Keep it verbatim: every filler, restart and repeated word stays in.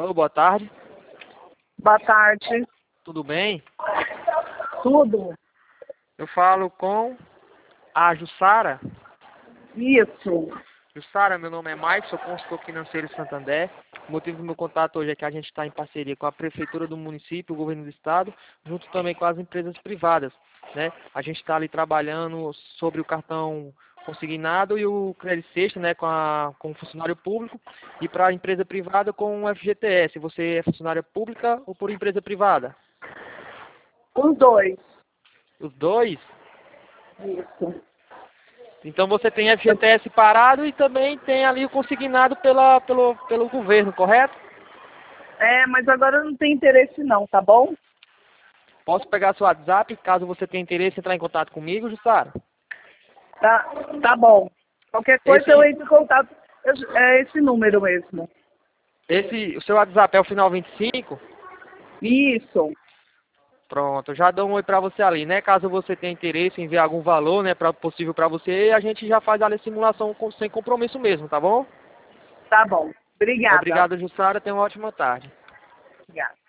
Alô, boa tarde. Boa tarde. Tudo bem? Tudo? Eu falo com a Jussara. Isso. Jussara, meu nome é Mike, sou consultor financeiro Santander. O motivo do meu contato hoje é que a gente está em parceria com a Prefeitura do município, o Governo do Estado, junto também com as empresas privadas, né? A gente está ali trabalhando sobre o cartão consignado e o crédito sexta, né, com, a, com o funcionário público, e para a empresa privada com o F G T S. Você é funcionária pública ou por empresa privada? Os dois. Os dois? Isso. Então você tem F G T S parado e também tem ali o consignado pela, pelo, pelo governo, correto? É, mas agora eu não tenho interesse não, tá bom? Posso pegar seu WhatsApp, caso você tenha interesse em entrar em contato comigo, Jussara? Tá, tá bom. Qualquer coisa Esse, eu entro em contato. Eu- é esse número mesmo. esse, o seu WhatsApp é o final vinte e cinco? Isso. Pronto, eu já dou um oi pra você ali, né? Caso você tenha interesse em ver algum valor, né, pra, possível pra você, a gente já faz ali a simulação com, sem compromisso mesmo, tá bom? Tá bom. Obrigada. Obrigado, Jussara. Tenha uma ótima tarde. Obrigada.